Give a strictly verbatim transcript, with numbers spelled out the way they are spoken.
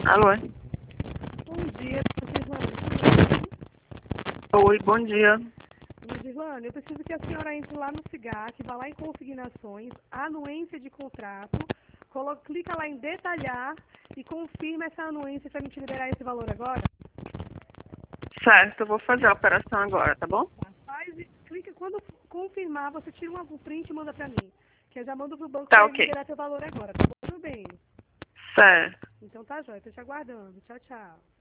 Alô? Bom dia, Gislane. Oi, bom dia. Gislane, eu preciso que a senhora entre lá no SIGAT, vá lá em consignações, anuência de contrato, colo- clica lá em detalhar e confirma essa anuência para me te liberar esse valor agora. Certo, eu vou fazer a operação agora, tá bom? Tá, faz e clica, quando confirmar, você tira um print e manda para mim, que eu já mando pro banco Tá para ok. liberar seu valor agora, tá bom? Tudo bem. Certo. Então tá jóia, tô te aguardando. Tchau, tchau.